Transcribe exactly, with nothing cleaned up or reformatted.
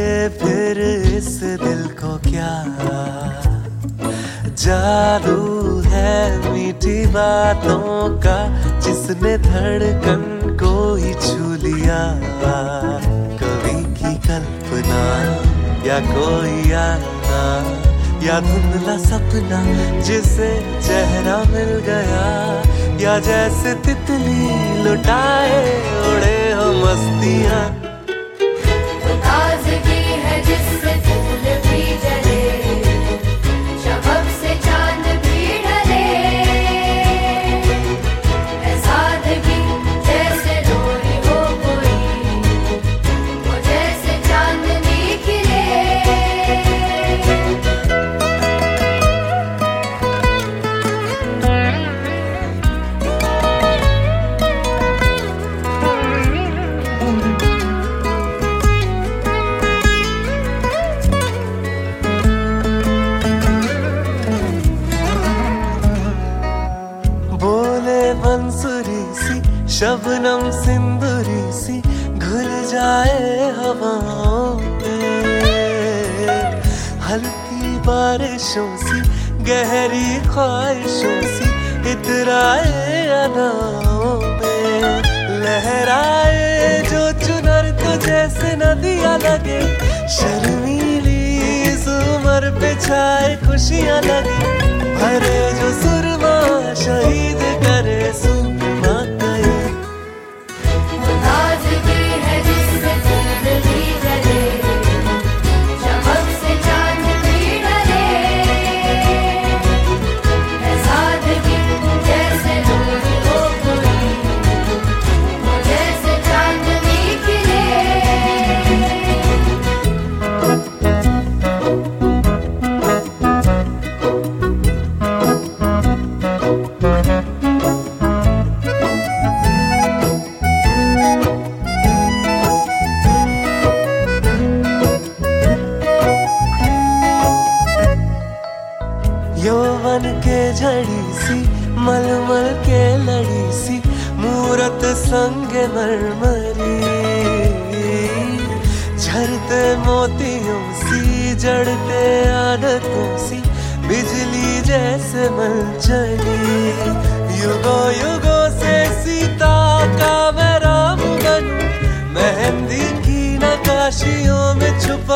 फिर इस दिल को क्या जादू है मीठी बातों का, जिसने धड़कन को ही छू लिया। कवि की कल्पना या कोई आना या धुंधला सपना, जिसे चेहरा मिल गया, या जैसे तितली लुटाए उड़े हो मस्तियाँ। ताज़गी है जिससे फूल भी जले, शबब से चांद भी ढले, है सादगी जैसे रोई हो कोई, वो जैसे चांदनी खिले। बंसुरी सी शबनम सिंदूरी सी घुल जाए हवाओं में, हल्की बारिशों सी गहरी ख्वाहिशों सी इतराए अदाओं में। लहराए जो चुनर तो जैसे नदियाँ लगे, शर्मीली इस उम्र पे छाए खुशियाँ लगे। भरे जो सुरमा शहीद करे सुरमा गए। ताज़गी है जिससे फूल भी जले, शबब से चांद भी ढले, है सादगी जैसे रोई हो कोई, वो जैसे चांदनी खिले। यौवन के झड़ी सी मलमल के लड़ी सी मूरत संग मरमरी, झरते मोतियों सी जड़ते आदतों सी बिजली जैसे मलचली। युगों युगों से सीता का मैं राम बनूं, मेहंदी की नकाशियों में छुप